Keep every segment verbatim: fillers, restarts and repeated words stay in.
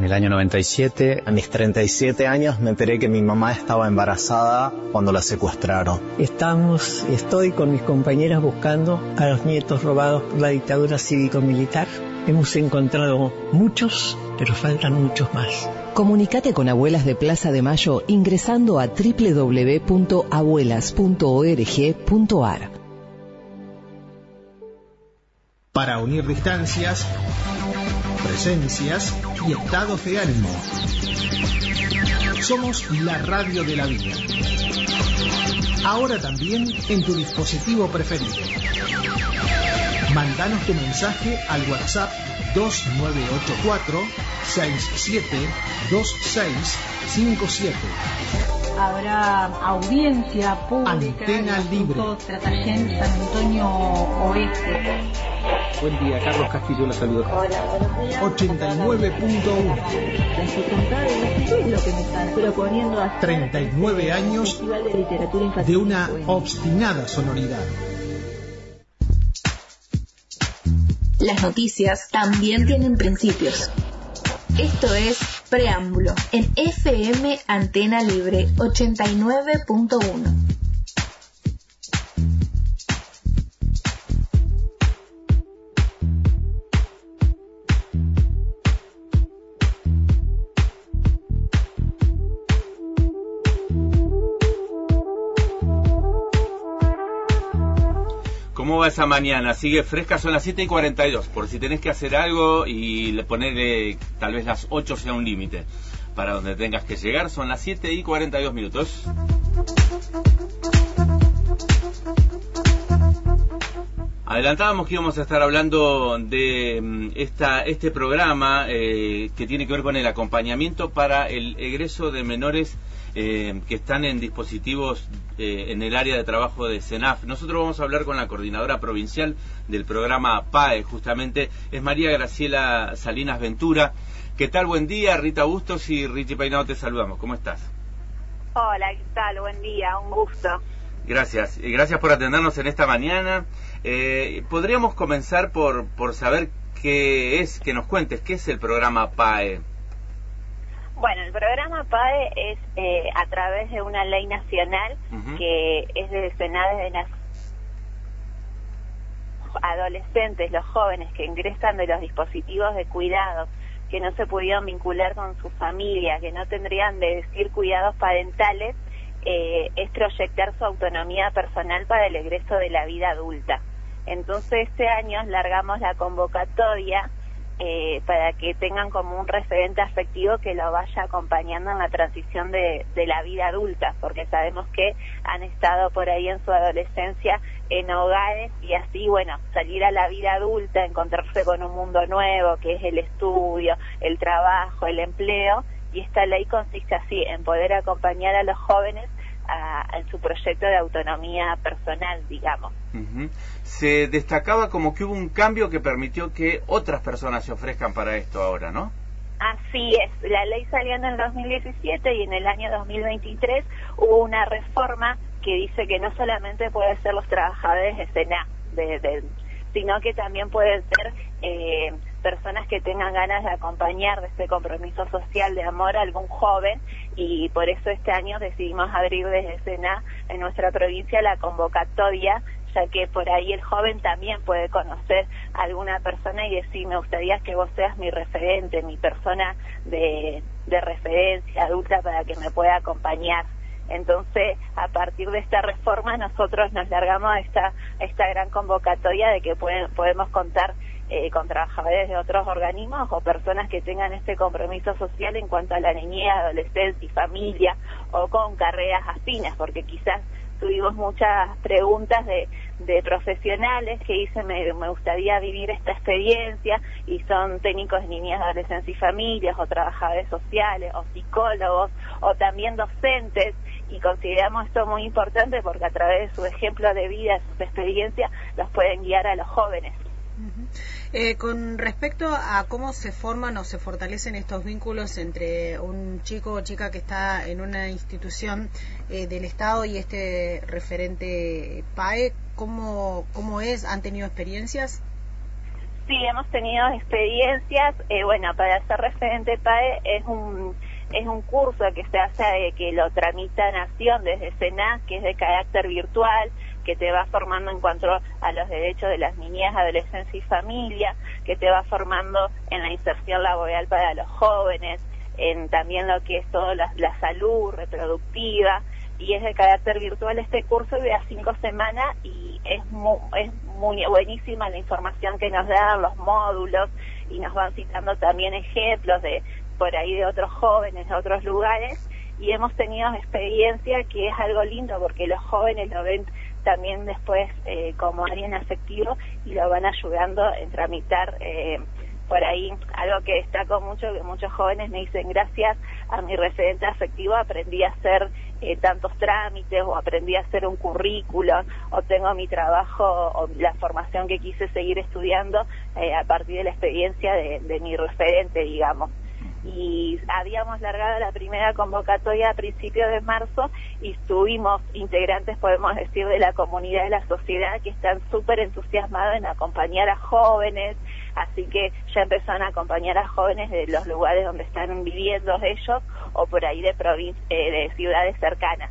En el año noventa y siete, a mis treinta y siete años, me enteré que mi mamá estaba embarazada cuando la secuestraron. Estamos, estoy con mis compañeras buscando a los nietos robados por la dictadura cívico-militar. Hemos encontrado muchos, pero faltan muchos más. Comunicate con Abuelas de Plaza de Mayo ingresando a doble u doble u doble u punto abuelas punto org punto a r. Para unir distancias, presencias y estados de ánimo. Somos la radio de la vida. Ahora también en tu dispositivo preferido. Mándanos tu mensaje al WhatsApp dos nueve ocho cuatro, seis siete dos seis cinco siete. Habrá audiencia pública. Antena Libre. Tratallén, San Antonio Oeste. Buen día, Carlos Castillo la saluda. Hola, buenos días. ochenta y nueve punto uno. La secundaria es lo que me están proponiendo hacer. treinta y nueve años Festival de Literatura Infantil. de una obstinada sonoridad. Las noticias también tienen principios. Esto es Preámbulo en F M Antena Libre ochenta y nueve punto uno. ¿Cómo va esa mañana? Sigue fresca, son las siete y cuarenta y dos, por si tenés que hacer algo y le ponerle tal vez las ocho sea un límite para donde tengas que llegar. Son las siete y cuarenta y dos minutos. Adelantábamos que íbamos a estar hablando de esta, este programa eh, que tiene que ver con el acompañamiento para el egreso de menores eh, que están en dispositivos eh, en el área de trabajo de CENAF. Nosotros vamos a hablar con la coordinadora provincial del programa P A E, justamente, es María Graciela Salinas Ventura. ¿Qué tal? Buen día, Rita Bustos y Richie Peinado te saludamos. ¿Cómo estás? Hola, ¿qué tal? Buen día, un gusto. Gracias, y gracias por atendernos en esta mañana. Eh, podríamos comenzar por, por saber qué es, que nos cuentes, qué es el programa P A E. Bueno, el programa P A E es eh, a través de una ley nacional uh-huh. que es de SENAF, de las adolescentes, los jóvenes que ingresan de los dispositivos de cuidado, que no se pudieron vincular con su familia, que no tendrían de decir cuidados parentales, eh, es proyectar su autonomía personal para el egreso de la vida adulta. Entonces este año largamos la convocatoria eh, para que tengan como un referente afectivo que lo vaya acompañando en la transición de, de la vida adulta, porque sabemos que han estado por ahí en su adolescencia en hogares y así, bueno, salir a la vida adulta, encontrarse con un mundo nuevo que es el estudio, el trabajo, el empleo, y esta ley consiste así, en poder acompañar a los jóvenes a, en su proyecto de autonomía personal, digamos. Uh-huh. Se destacaba como que hubo un cambio que permitió que otras personas se ofrezcan para esto ahora, ¿no? Así es, la ley salió en el dos mil diecisiete y en el año dos mil veintitrés hubo una reforma que dice que no solamente pueden ser los trabajadores de SENAF, de, de, sino que también pueden ser eh, personas que tengan ganas de acompañar de este compromiso social de amor a algún joven, y por eso este año decidimos abrir desde SENAF en nuestra provincia la convocatoria, ya que por ahí el joven también puede conocer a alguna persona y decir, me gustaría que vos seas mi referente, mi persona de, de referencia adulta para que me pueda acompañar. Entonces, a partir de esta reforma, nosotros nos largamos a esta, a esta gran convocatoria de que pueden, podemos contar eh, con trabajadores de otros organismos o personas que tengan este compromiso social en cuanto a la niñez, adolescencia y familia, o con carreras afines, porque quizás tuvimos muchas preguntas de, de profesionales que dicen, me, me gustaría vivir esta experiencia, y son técnicos de niñez, adolescencia y familias, o trabajadores sociales, o psicólogos, o también docentes, y consideramos esto muy importante porque a través de su ejemplo de vida, sus experiencias, los pueden guiar a los jóvenes. Uh-huh. Eh, con respecto a cómo se forman o se fortalecen estos vínculos entre un chico o chica que está en una institución eh, del Estado y este referente P A E, ¿cómo, cómo es? ¿Han tenido experiencias? Sí, hemos tenido experiencias. Eh, bueno, para ser referente P A E es un es un curso que se hace, eh, que lo tramita Nación desde SENAC, que es de carácter virtual, que te va formando en cuanto a los derechos de las niñez, adolescencia y familia, que te va formando en la inserción laboral para los jóvenes, en también lo que es toda la, la salud reproductiva, y es de carácter virtual este curso, dura cinco semanas y es muy, es muy buenísima la información que nos dan, los módulos, y nos van citando también ejemplos de por ahí de otros jóvenes de otros lugares, y hemos tenido experiencia que es algo lindo porque los jóvenes lo ven también después eh, como alguien afectivo y lo van ayudando en tramitar eh, por ahí. Algo que destaco mucho, que muchos jóvenes me dicen, gracias a mi referente afectivo aprendí a hacer eh, tantos trámites, o aprendí a hacer un currículo, o tengo mi trabajo o la formación que quise seguir estudiando eh, a partir de la experiencia de, de mi referente, digamos. Y habíamos largado la primera convocatoria a principios de marzo y tuvimos integrantes, podemos decir, de la comunidad, de la sociedad, que están súper entusiasmados en acompañar a jóvenes, así que ya empezaron a acompañar a jóvenes de los lugares donde están viviendo ellos, o por ahí de, provin eh, de ciudades cercanas.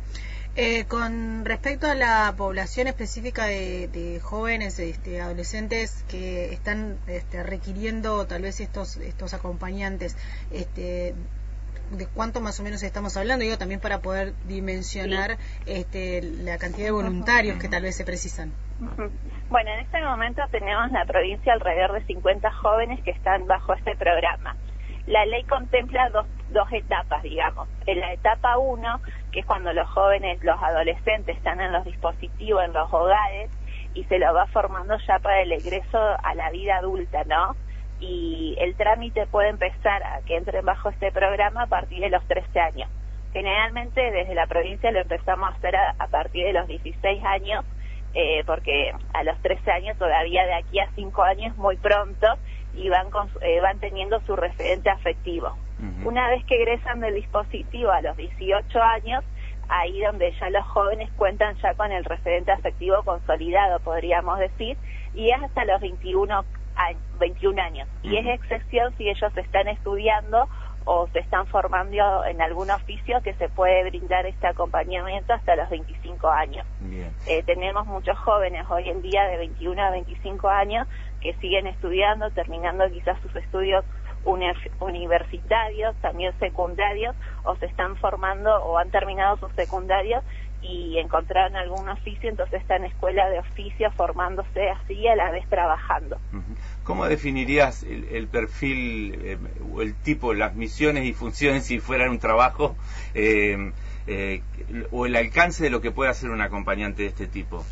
Eh, con respecto a la población específica de, de jóvenes, este, adolescentes que están este, requiriendo tal vez estos estos acompañantes, este, ¿de cuánto más o menos estamos hablando? Digo, también para poder dimensionar sí. este, la cantidad de voluntarios uh-huh. que tal vez se precisan. Uh-huh. Bueno, en este momento tenemos en la provincia alrededor de cincuenta jóvenes que están bajo este programa. La ley contempla dos, dos etapas, digamos. En la etapa uno, que es cuando los jóvenes, los adolescentes están en los dispositivos, en los hogares, y se los va formando ya para el egreso a la vida adulta, ¿no? Y el trámite puede empezar a que entren bajo este programa a partir de los trece años. Generalmente desde la provincia lo empezamos a hacer a, a partir de los dieciséis años, eh, porque a los trece años todavía, de aquí a cinco años muy pronto, y van, con, eh, van teniendo su referente afectivo. Uh-huh. Una vez que egresan del dispositivo a los dieciocho años, ahí donde ya los jóvenes cuentan ya con el referente afectivo consolidado, podríamos decir, y es hasta los veintiuno años. Uh-huh. Y es excepción si ellos están estudiando o se están formando en algún oficio, que se puede brindar este acompañamiento hasta los veinticinco años. Eh, tenemos muchos jóvenes hoy en día de veintiuno a veinticinco años que siguen estudiando, terminando quizás sus estudios universitarios, también secundarios, o se están formando o han terminado sus secundarios y encontraron algún oficio, entonces están en escuela de oficio formándose así y a la vez trabajando. ¿Cómo definirías el, el perfil eh, o el tipo, las misiones y funciones si fueran un trabajo, eh, eh, o el alcance de lo que puede hacer un acompañante de este tipo?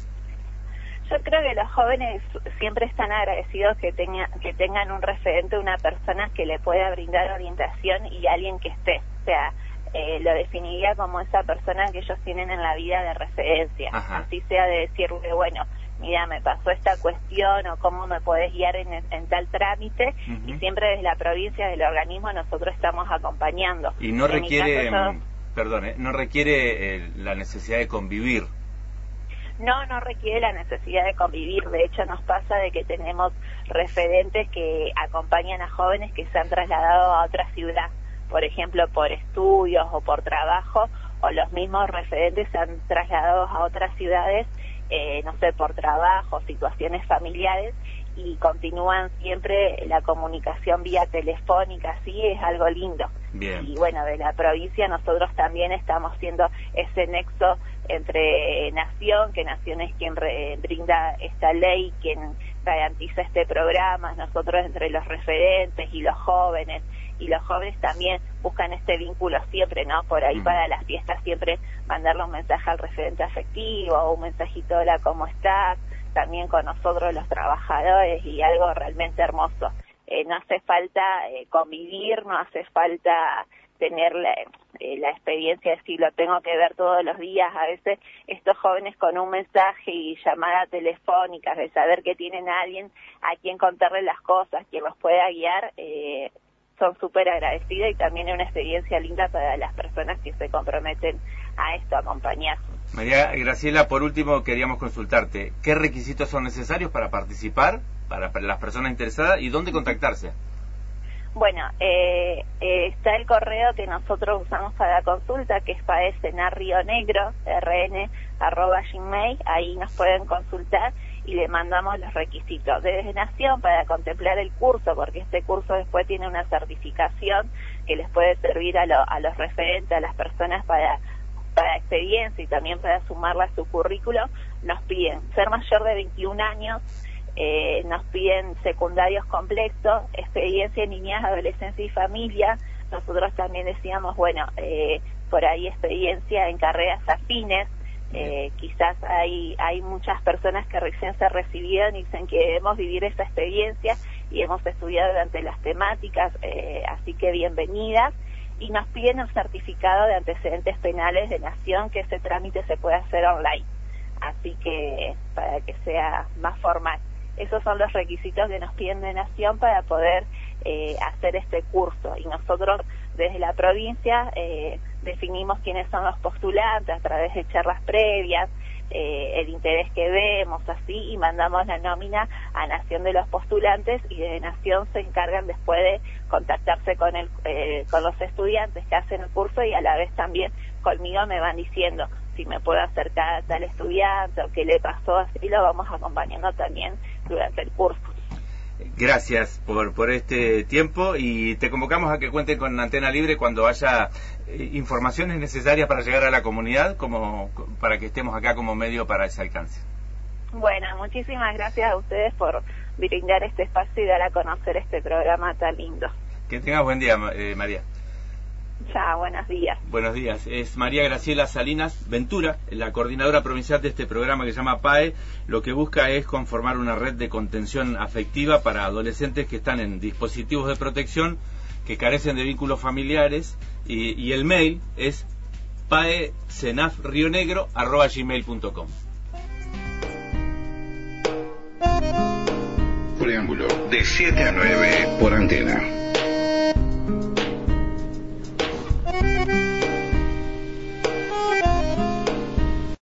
Yo creo que los jóvenes siempre están agradecidos que, tenga, que tengan un referente, una persona que le pueda brindar orientación y alguien que esté. O sea, eh, lo definiría como esa persona que ellos tienen en la vida de referencia. Ajá. Así sea de decirle, bueno, mira, me pasó esta cuestión, o cómo me podés guiar en, en tal trámite, uh-huh. y siempre desde la provincia, del organismo, nosotros estamos acompañando. Y no en requiere, caso, yo, perdón, eh, no requiere eh, la necesidad de convivir. No, no requiere la necesidad de convivir. De hecho, nos pasa de que tenemos referentes que acompañan a jóvenes que se han trasladado a otra ciudad, por ejemplo, por estudios o por trabajo, o los mismos referentes se han trasladado a otras ciudades, eh, no sé, por trabajo, situaciones familiares, y continúan siempre la comunicación vía telefónica. Sí, es algo lindo. Bien. Y bueno, de la provincia nosotros también estamos siendo ese nexo entre Nación, que Nación es quien re, brinda esta ley, quien garantiza este programa, nosotros entre los referentes y los jóvenes, y los jóvenes también buscan este vínculo siempre, ¿no? Por ahí, mm. para las fiestas siempre mandarle un mensaje al referente afectivo, o un mensajito, hola, ¿cómo estás? También con nosotros los trabajadores, y algo realmente hermoso. Eh, no hace falta eh, convivir, no hace falta tener la, eh, la experiencia de decir, lo tengo que ver todos los días. A veces estos jóvenes con un mensaje y llamada telefónica, de saber que tienen a alguien a quien contarle las cosas, quien los pueda guiar, eh, son súper agradecidos, y también es una experiencia linda para las personas que se comprometen a esto, a acompañar. María Graciela, por último queríamos consultarte, ¿qué requisitos son necesarios para participar, para, para las personas interesadas y dónde contactarse. Bueno, eh, eh, está el correo que nosotros usamos para la consulta, que es paesenarrionegro, rn, arroba gmail, ahí nos pueden consultar y le mandamos los requisitos. Desde Nación, para contemplar el curso, porque este curso después tiene una certificación que les puede servir a, lo, a los referentes, a las personas para, para experiencia y también para sumarla a su currículo, nos piden ser mayor de veintiún años, Eh, nos piden secundarios completos, experiencia en niñez, adolescencia y familia. Nosotros también decíamos, bueno, eh, por ahí experiencia en carreras afines. Eh, quizás hay hay muchas personas que recién se recibieron y dicen que debemos vivir esa experiencia y hemos estudiado durante las temáticas, eh, así que bienvenidas. Y nos piden un certificado de antecedentes penales de Nación, que ese trámite se puede hacer online, así que para que sea más formal. Esos son los requisitos que nos piden de Nación para poder eh, hacer este curso. Y nosotros desde la provincia eh, definimos quiénes son los postulantes a través de charlas previas, eh, el interés que vemos, así, y mandamos la nómina a Nación de los postulantes, y de Nación se encargan después de contactarse con, el, eh, con los estudiantes que hacen el curso, y a la vez también conmigo me van diciendo si me puedo acercar a tal estudiante o qué le pasó, así lo vamos acompañando también durante el curso. Gracias por, por este tiempo, y te convocamos a que cuenten con Antena Libre cuando haya eh, informaciones necesarias para llegar a la comunidad, como para que estemos acá como medio para ese alcance. Bueno, muchísimas gracias a ustedes por brindar este espacio y dar a conocer este programa tan lindo. Que tengas buen día, eh, María. Ya, buenos días. Buenos días. Es María Graciela Salinas Ventura, la coordinadora provincial de este programa que se llama PAE. Lo que busca es conformar una red de contención afectiva para adolescentes que están en dispositivos de protección, que carecen de vínculos familiares, y, y el mail es paesenafrionegro arroba gmail punto com. Preámbulo de siete a nueve por Antena.